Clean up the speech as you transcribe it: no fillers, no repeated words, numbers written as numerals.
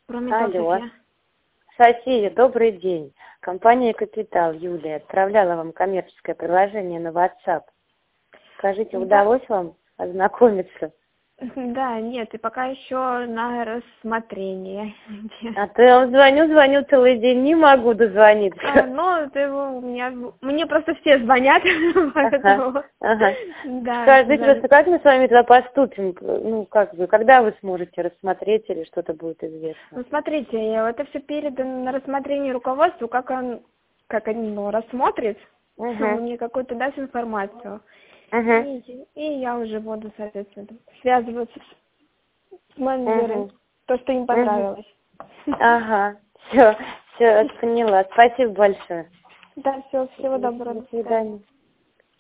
Прометал, Алло. София. София, добрый день. Компания «Капитал», Юлия, отправляла вам коммерческое предложение на WhatsApp. Скажите, удалось вам ознакомиться? Да, нет, и пока еще на рассмотрение. А то я вам звоню целый день, не могу дозвониться. Мне просто все звонят, поэтому... Ага. Да, Скажите, да. просто как мы с вами тогда поступим? Ну, когда вы сможете рассмотреть или что-то будет известно? Ну, смотрите, это все передано на рассмотрение руководству, как они рассмотрит, мне какую-то даст информацию. И я уже буду, соответственно, связываться с менеджером, то, что им понравилось. Ага, все поняла. Спасибо большое. Да, всего доброго. До свидания.